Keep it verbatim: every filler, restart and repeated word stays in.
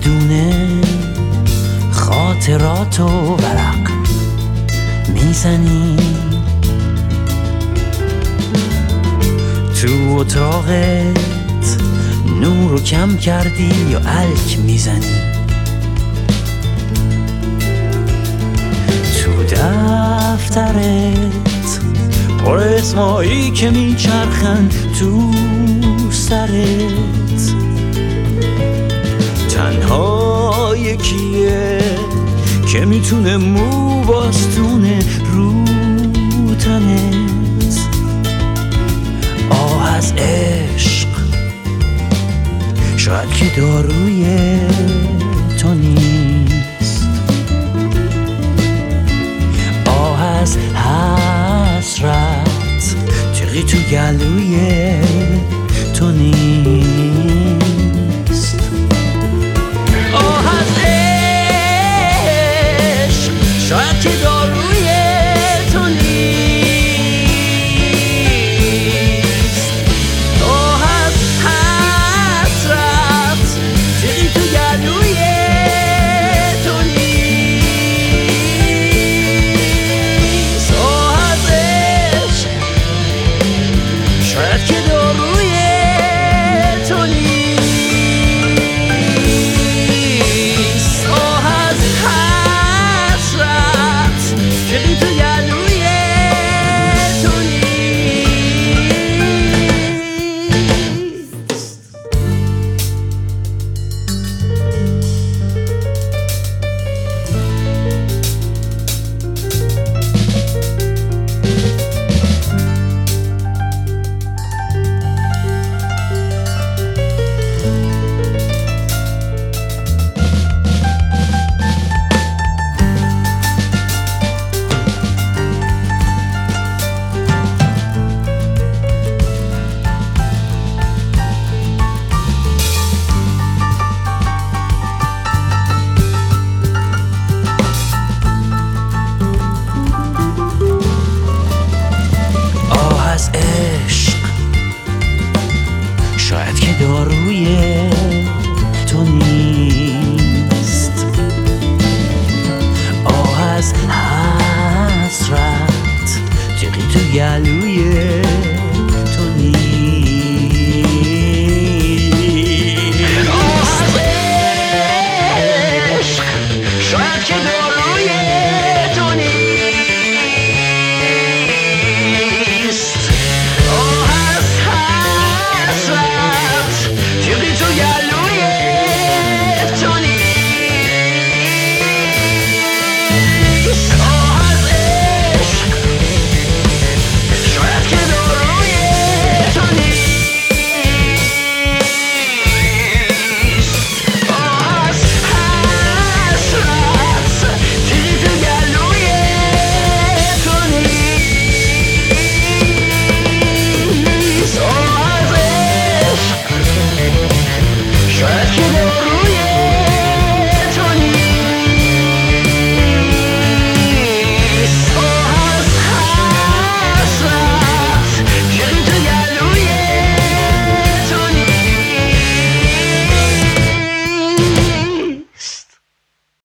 دونه خاطراتو ورق میزنی، تو اتاقت نور رو کم کردی یا الک میزنی، تو دفترت پر اسمایی که میچرخن تو سرت، تنها یکیه که میتونه مو باستونه رو تنت. آه از عشق شاید که داروی تو نیست، آه از حسرت تیغی تو گلوی تو نیست.